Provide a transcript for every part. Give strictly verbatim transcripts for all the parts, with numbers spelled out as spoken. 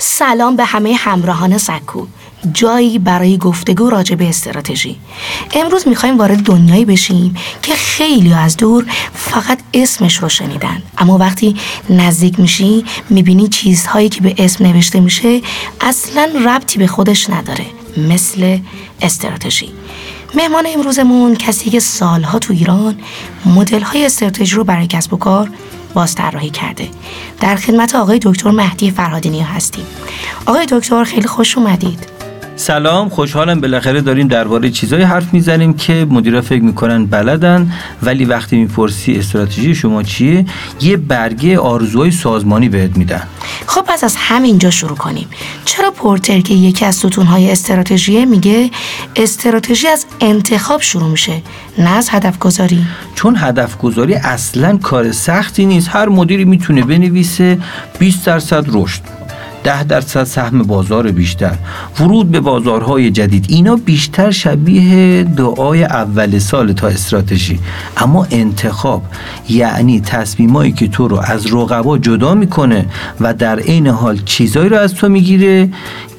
سلام به همه همراهان سکو، جایی برای گفتگو راجع به استراتژی. امروز میخوایم وارد دنیایی بشیم که خیلی از دور فقط اسمش رو شنیدن، اما وقتی نزدیک میشی میبینی چیزهایی که به اسم نوشته میشه اصلاً ربطی به خودش نداره، مثل استراتژی. مهمان امروزمون کسی که سالها تو ایران مدل‌های استراتژی رو برای کسب و کار باز طراحی کرده. در خدمت آقای دکتر مهدی فرهادی هستیم. آقای دکتر خیلی خوش اومدید. سلام، خوشحالم بالاخره داریم درباره چیزایی حرف میزنیم که مدیرا فکر میکنن بلدن، ولی وقتی میپرسی استراتژی شما چیه، یه برگه آرزوهای سازمانی بهت میدن. خب پس از همینجا شروع کنیم. چرا پورتر که یکی از ستونهای استراتژی میگه استراتژی از انتخاب شروع میشه نه از هدف گذاری؟ چون هدف گذاری اصلاً کار سختی نیست. هر مدیری میتونه بنویسه بیست درصد رشد، ده درصد سهم بازار بیشتر، ورود به بازارهای جدید. اینا بیشتر شبیه دعای اول سال تا استراتژی. اما انتخاب یعنی تصمیمایی که تو رو از رقبا جدا میکنه و در عین حال چیزایی رو از تو میگیره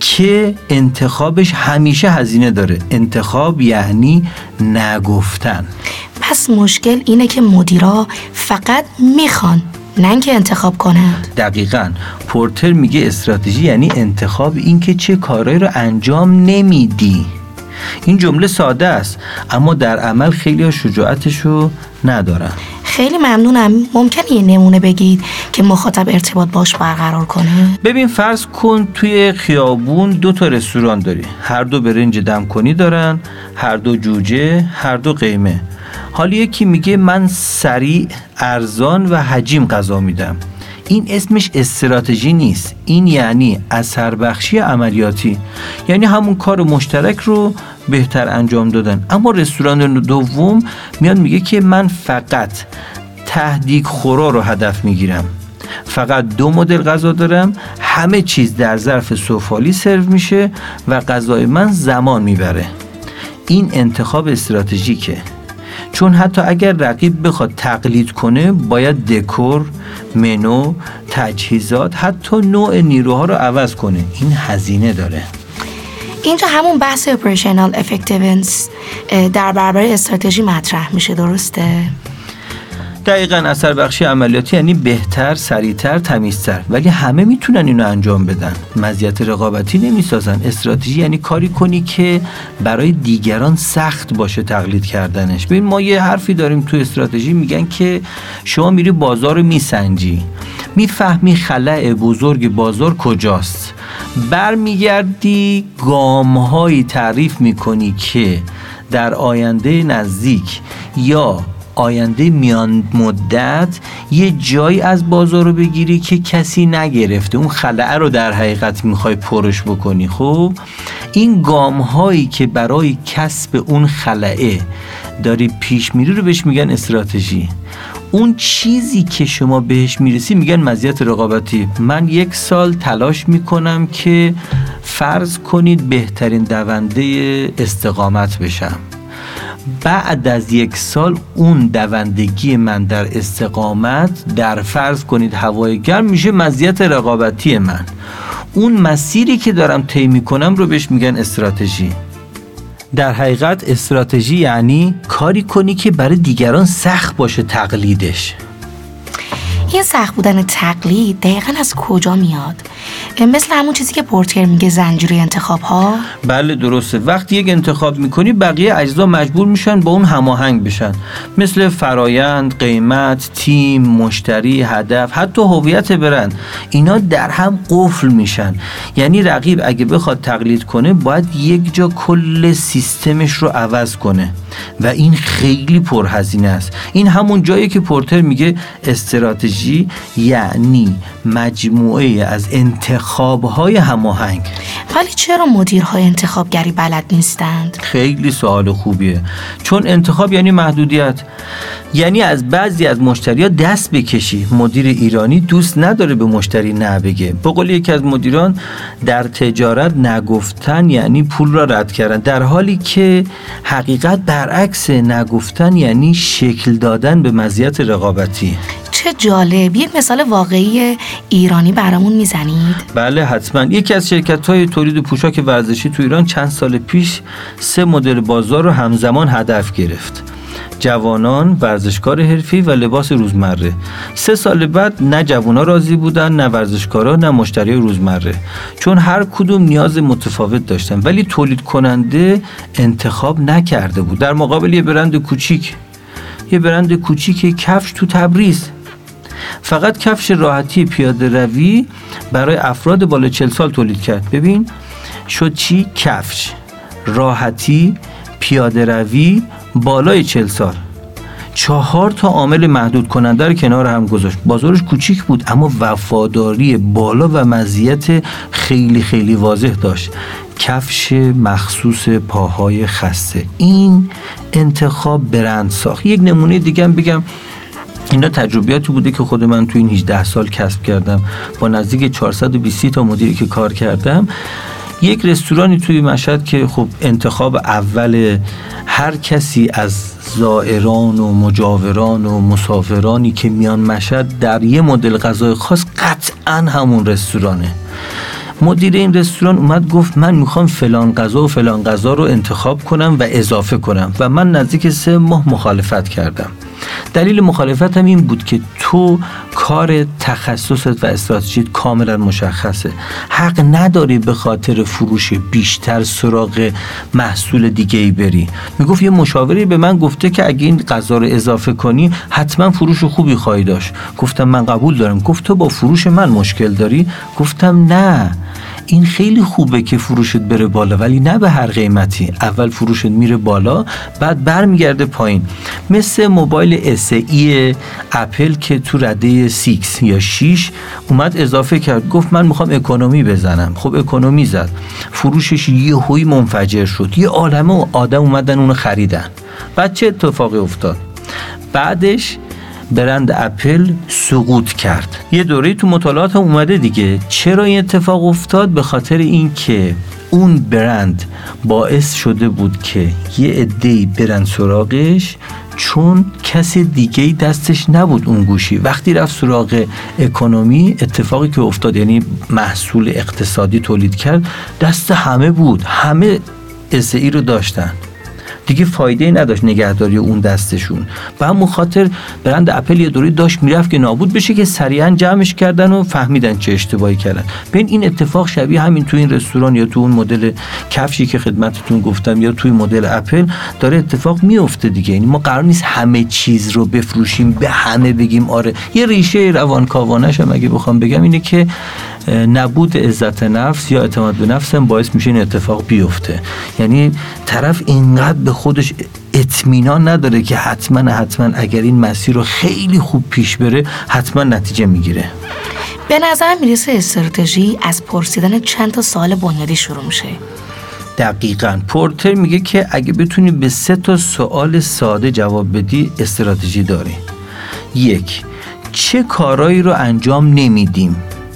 که انتخابش همیشه هزینه داره. انتخاب یعنی نگفتن. پس مشکل اینه که مدیرا فقط میخوان نه اینکه انتخاب کنند. دقیقاً. پورتر میگه استراتژی یعنی انتخاب، این که چه کارهایی رو انجام نمیدی. این جمله ساده است اما در عمل خیلی ها شجاعتشو ندارن. خیلی ممنونم. ممکنه یه نمونه بگید که مخاطب ارتباط باش برقرار کنه؟ ببین فرض کن توی خیابون دو تا رستوران داری، هر دو برنج دمکنی دارن، هر دو جوجه، هر دو قیمه. حالا یکی میگه من سریع، ارزان و حجیم غذا میدم. این اسمش استراتژی نیست، این یعنی اثر بخشی عملیاتی، یعنی همون کار مشترک رو بهتر انجام دادن. اما رستوران دوم میاد میگه که من فقط تهدیگ خورا رو هدف میگیرم، فقط دو مدل غذا دارم، همه چیز در ظرف سفالی سرو میشه و غذای من زمان میبره. این انتخاب استراتژیکه، چون حتی اگر رقیب بخواد تقلید کنه باید دکور، منو، تجهیزات، حتی نوع نیروها رو عوض کنه. این هزینه داره. اینجا همون بحث اپریشنال افکتیونس در برابر استراتژی مطرح میشه، درسته؟ دقیقاً. اثر بخشی عملیاتی یعنی بهتر، سریعتر، تمیزتر، ولی همه میتونن اینو انجام بدن. مزیت رقابتی نمیسازن. استراتژی یعنی کاری کنی که برای دیگران سخت باشه تقلید کردنش. ببین ما یه حرفی داریم تو استراتژی، میگن که شما میری بازار رو میسنجی، میفهمی خلأ بزرگ بازار کجاست، برمیگردی گام‌هایی تعریف میکنی که در آینده نزدیک یا آینده میان مدت یه جایی از بازار رو بگیری که کسی نگرفته. اون خلأ رو در حقیقت میخوای پرش بکنی. خب این گام هایی که برای کسب اون خلأ داری پیش میری رو بهش میگن استراتژی. اون چیزی که شما بهش میرسی میگن مزیت رقابتی. من یک سال تلاش میکنم که فرض کنید بهترین دونده استقامت بشم. بعد از یک سال اون دوندگی من در استقامت در فرض کنید هوای گرم میشه مزیت رقابتی من. اون مسیری که دارم طی میکنم رو بهش میگن استراتژی. در حقیقت استراتژی یعنی کاری کنی که برای دیگران سخت باشه تقلیدش. این سخت بودن تقلید دقیقاً از کجا میاد؟ مثل همون چیزی که پورتر میگه زنجیره انتخاب ها؟ بله درسته. وقتی یک انتخاب میکنی بقیه اجزا مجبور میشن با اون هماهنگ بشن، مثل فرایند، قیمت، تیم، مشتری، هدف، حتی هویت برند. اینا در هم قفل میشن. یعنی رقیب اگه بخواد تقلید کنه باید یک جا کل سیستمش رو عوض کنه و این خیلی پرهزینه است. این همون جایی که پورتر میگه استراتژی یعنی مجموعه از انتخاب‌های هماهنگ. ولی چرا مدیرهای انتخابگری بلد نیستند؟ خیلی سوال خوبیه. چون انتخاب یعنی محدودیت، یعنی از بعضی از مشتری‌ها دست بکشی. مدیر ایرانی دوست نداره به مشتری نه بگه. به قول یکی از مدیران در تجارت نگفتن یعنی پول را رد کردن، در حالی که حقیقت بر برعکس نگفتن یعنی شکل دادن به مزیت رقابتی. چه جالب. یک مثال واقعی ایرانی برامون میزنید؟ بله حتما. یکی از شرکت‌های تولید پوشاک ورزشی تو ایران چند سال پیش سه مدل بازار رو همزمان هدف گرفت: جوانان، ورزشکار حرفی و لباس روزمره. سه سال بعد نه جوانا راضی بودن، نه ورزشکارا، نه مشتری روزمره، چون هر کدوم نیاز متفاوت داشتن، ولی تولید کننده انتخاب نکرده بود. در مقابل یه برند کوچیک یه برند کوچیک کفش تو تبریز فقط کفش راحتی پیاده روی برای افراد بالای چهل سال تولید کرد. ببین شد چی؟ کفش راحتی پیاده روی بالای چهل سال. چهار تا عامل محدود کننده رو کنار هم گذاشت. بازارش کوچیک بود اما وفاداری بالا و مزیت خیلی خیلی واضح داشت: کفش مخصوص پاهای خسته. این انتخاب برند ساخت. یک نمونه دیگه هم بگم، اینا تجربیاتی بوده که خود من تو این هجده سال کسب کردم با نزدیک چهارصد و بیست تا مدیری که کار کردم. یک رستورانی توی مشهد که خب انتخاب اول هر کسی از زائران و مجاوران و مسافرانی که میان مشهد در یه مدل غذای خاص قطعاً همون رستورانه. مدیر این رستوران اومد گفت من میخوام فلان غذا و فلان غذا رو انتخاب کنم و اضافه کنم و من نزدیک سه ماه مخالفت کردم. دلیل مخالفتم این بود که تو کار تخصصت و استراتژیت کاملا مشخصه، حق نداری به خاطر فروش بیشتر سراغ محصول دیگه ای بری. میگفت یه مشاوری به من گفته که اگه این غذا رو اضافه کنی حتما فروش خوبی خواهی داشت. گفتم من قبول دارم. گفت تو با فروش من مشکل داری؟ گفتم نه، این خیلی خوبه که فروشت بره بالا ولی نه به هر قیمتی. اول فروشت میره بالا بعد برمیگرده پایین. مثل موبایل اس ای اپل که تو رده شش یا شش اومد اضافه کرد، گفت من میخوام اکونومی بزنم. خب اکونومی زد، فروشش یهویی منفجر شد، یه عالمه آدم اومدن اونو خریدن. بعد چه اتفاقی افتاد؟ بعدش برند اپل سقوط کرد. یه دوره تو مطالعات هم اومده دیگه. چرا این اتفاق افتاد؟ به خاطر این که اون برند باعث شده بود که یه عده‌ای برن سراغش، چون کسی دیگه دستش نبود اون گوشی. وقتی رفت سراغ اکونومی، اتفاقی که افتاد یعنی محصول اقتصادی تولید کرد، دست همه بود، همه اس ای رو داشتن، دیگه فایده نداشت نگهداری اون دستشون. به همون خاطر برند اپل یه دوری داشت میرفت که نابود بشه که سریعا جمعش کردن و فهمیدن چه اشتباهی کردن. ببین این اتفاق شبیه همین تو این رستوران یا تو اون مدل کفشی که خدمتتون گفتم یا توی مدل اپل داره اتفاق میفته دیگه. یعنی ما قرار نیست همه چیز رو بفروشیم، به همه بگیم آره. یه ریشه روانکاوانش هم اگه بخوام بگم اینه که نبود عزت نفس یا اعتماد به نفس هم باعث میشه این اتفاق بیفته. یعنی طرف اینقدر به خودش اطمینان نداره که حتما حتما اگر این مسیر رو خیلی خوب پیش بره حتما نتیجه میگیره. به نظر میرسه استراتژی از پرسیدن چند تا سوال بنیادی شروع میشه. دقیقاً. پورتر میگه که اگه بتونی به سه تا سوال ساده جواب بدی استراتژی داری. یک، چه کارهایی رو انجام نمیدیم؟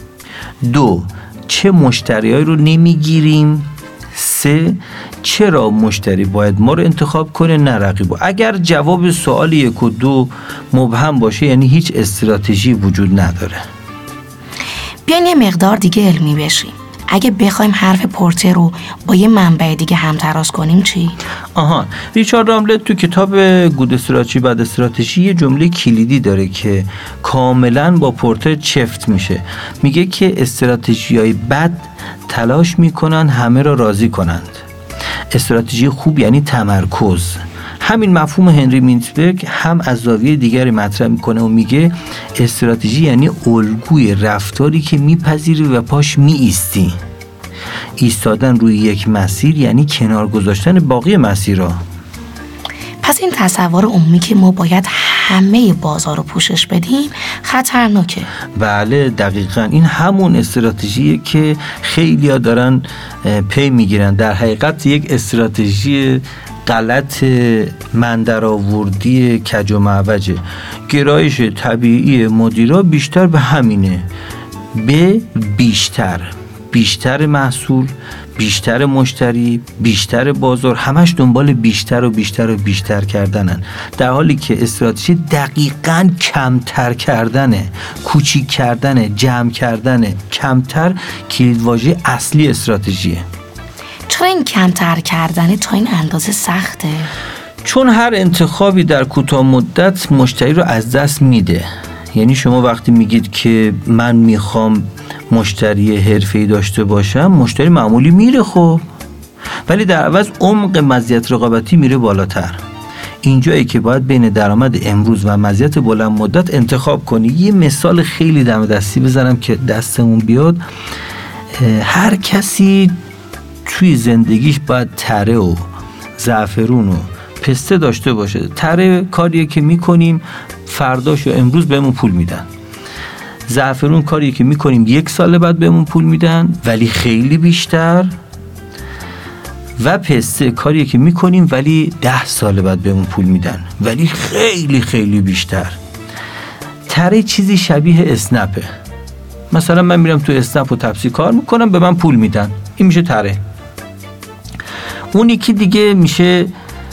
دو، چه مشتریایی رو نمیگیریم؟ سه، چرا مشتری باید ما رو انتخاب کنه نه رقیبو؟ اگر جواب سوال یک و دو مبهم باشه یعنی هیچ استراتژی وجود نداره. بیاین یه مقدار دیگه علمی بشیم. اگه بخوایم حرف پورتر رو با یه منبع دیگه همتراز کنیم چی؟ آها، ریچارد راملت تو کتاب گود استراتژی بعد استراتژی یه جمله کلیدی داره که کاملا با پورتر چفت میشه. میگه که استراتژی‌های بد تلاش میکنن همه را راضی کنند، استراتژی خوب یعنی تمرکز. همین مفهوم هنری مینتبرگ هم از زاویه دیگری مطرح میکنه و میگه استراتژی یعنی الگوی رفتاری که میپذیری و پاش میایستی. ایستادن روی یک مسیر یعنی کنار گذاشتن باقی مسیرها. پس این تصور عمومی که ما باید همه بازار رو پوشش بدیم خطرناکه. بله دقیقاً، این همون استراتژیه که خیلی‌ها دارن پی میگیرن. در حقیقت یک استراتژی غلط مندرآوردی کج و معوجه. گرایش طبیعی مدیرا بیشتر به همینه، به بیشتر. بیشتر محصول، بیشتر مشتری، بیشتر بازار، همش دنبال بیشتر و بیشتر و بیشتر کردنن، در حالی که استراتژی دقیقاً کمتر کردنه، کوچیک کردنه، جمع کردنه. کمتر کلیدواژه اصلی استراتژیه. چرا این کمتر کردنه تا این اندازه سخته؟ چون هر انتخابی در کوتاه مدت مشتری رو از دست میده. یعنی شما وقتی میگید که من میخوام مشتری حرفه‌ای داشته باشم، مشتری معمولی میره خب، ولی در عوض عمق مزیت رقابتی میره بالاتر. اینجایی که باید بین درآمد امروز و مزیت بلند مدت انتخاب کنی. یه مثال خیلی دم دستی بزنم که دستمون بیاد. هر کسی توی زندگیش باید تره و زعفرون و پسته داشته باشه. تره کاریه که میکنیم فرداش و امروز بهمون پول میدن. زعفرون کاریه که میکنیم یک سال بعد بهمون پول میدن ولی خیلی بیشتر. و پسته کاریه که میکنیم ولی ده سال بعد بهمون پول میدن ولی خیلی خیلی بیشتر. تره چیزی شبیه اسنپه. مثلا من میرم تو اسنپ و تپسی کار میکنم، به من پول میدن، این میشه تره. اون یکی دیگه میشه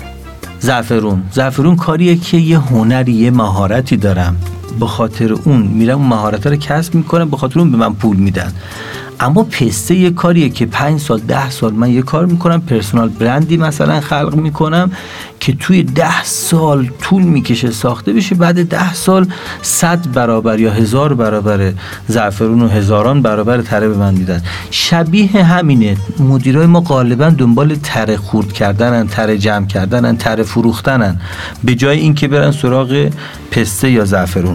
زعفرون. زعفرون کاریه که یه هنری، یه مهارتی دارم، به خاطر اون میرم اون مهارت رو کسب میکنم، به خاطر اون به من پول میدن. اما پسته یه کاریه که پنج سال ده سال من یه کار میکنم، پرسونال برندی مثلا خلق میکنم که توی ده سال طول میکشه ساخته بشه، بعد ده سال صد برابر یا هزار برابر زعفرون و هزاران برابر تره به من میدن. شبیه همینه. مدیرای ما غالبا دنبال تره خورد کردنن، تره جمع کردنن، تره فروختنن، به جای اینکه برن سراغ پسته یا زعفرون.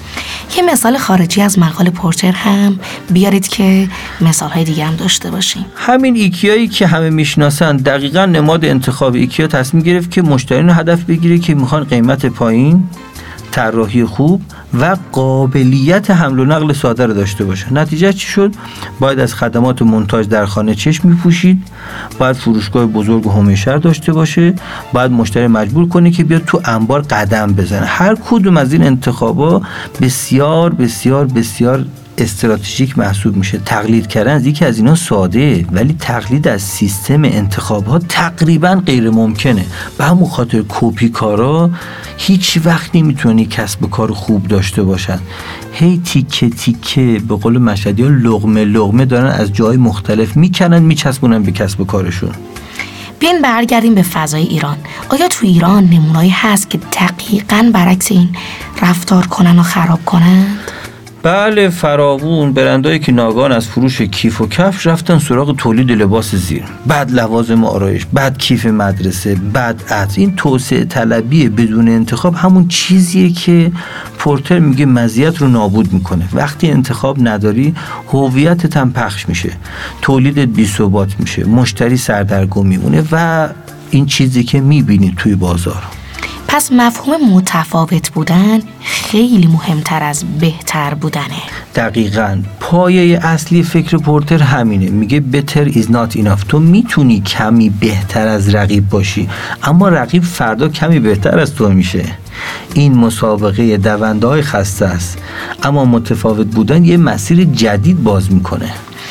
یه مثال خارجی از مقاله پورتر هم بیارید که مثالهای دیگه هم داشته باشیم. همین ایکیایی که همه میشناسن، دقیقاً نماد انتخاب ایکیا تصمیم گرفت که مشتریان رو هدف بگیره که میخوان قیمت پایین، طراحی خوب و قابلیت حمل و نقل ساده رو داشته باشه. نتیجه چی شد؟ باید از خدمات مونتاژ در خانه چشم میپوشید، باید فروشگاه بزرگ و همیشهر داشته باشه، باید مشتری مجبور کنه که بیاد تو انبار قدم بزنه. هر کدوم از این انتخابا بسیار بسیار بسیار استراتژیک محسوب میشه. تقلید کردن از یکی از اینا ساده، ولی تقلید از سیستم انتخاب ها تقریبا غیر ممکنه. به همون خاطر کپی کارا هیچ وقت نمیتونی کسب کار خوب داشته باشن. هی تیکه تیکه به قول مشهدی ها لقمه لقمه دارن از جای مختلف میکنن میچسبونن به کسب کارشون. بیاین برگردیم به فضای ایران. آیا تو ایران نمونه‌ای هست که دقیقاً برعکس این رفتار کنن و خراب کنند؟ بله، فراوون. برندایی که ناگهان از فروش کیف و کفش رفتن سراغ تولید لباس زیر، بعد لوازم آرایش، بعد کیف مدرسه، بعد عطر. این توسعه طلبی بدون انتخاب همون چیزیه که پورتر میگه مزیت رو نابود میکنه. وقتی انتخاب نداری هویتت هم پخش میشه، تولیدت بی‌ثبات میشه، مشتری سردرگم میمونه و این چیزی که میبینی توی بازار. پس مفهوم متفاوت بودن خیلی مهمتر از بهتر بودنه. دقیقاً. پایه اصلی فکر پورتر همینه. میگه better is not enough. تو میتونی کمی بهتر از رقیب باشی، اما رقیب فردا کمی بهتر از تو میشه. این مسابقه دونده‌های خسته است، اما متفاوت بودن یه مسیر جدید باز میکنه.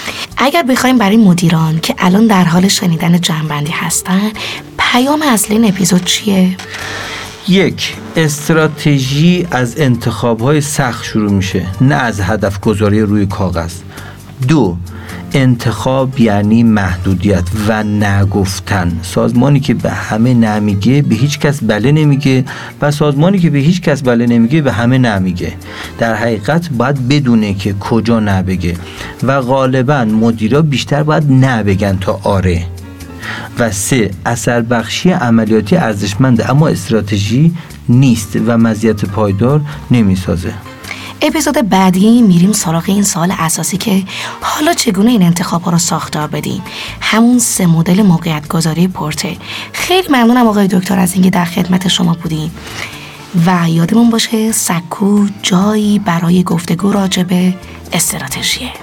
اگر بخوایم برای مدیران که الان در حال شنیدن جمع‌بندی هستن، پیام اصلی این اپیزود چیه؟ یک، استراتژی از انتخاب‌های سخت شروع میشه، نه از هدف گذاری روی کاغذ. دو، انتخاب یعنی محدودیت و نگفتن. سازمانی که به همه نمیگه به هیچ کس بله نمیگه و سازمانی که به هیچ کس بله نمیگه به همه نمیگه. در حقیقت باید بدونه که کجا نبگه و غالبا مدیرا بیشتر باید نبگن تا آره. و سه، اثر بخشی عملیاتی ارزشمنده اما استراتژی نیست و مزیت پایدار نمیسازه. اپیزود بعدی میریم سراغ این سوال اساسی که حالا چگونه این انتخاب‌ها رو ساختار بدیم، همون سه مدل موقعیت گذاری پورتر. خیلی ممنونم آقای دکتر از اینکه در خدمت شما بودیم و یادمون باشه سکو جایی برای گفتگو راجع به استراتژیه.